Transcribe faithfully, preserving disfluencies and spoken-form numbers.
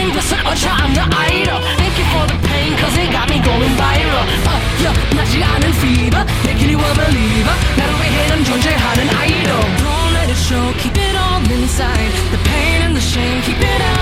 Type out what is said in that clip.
just an ultra, I'm the idol. Thank you for the pain, cause it got me going viral. Uh, yeah, 나지 않은 fever, making you a believer. 나를 위해 넌 존재하는 idol. Don't let it show, keep it all inside. The pain and the shame, keep it out.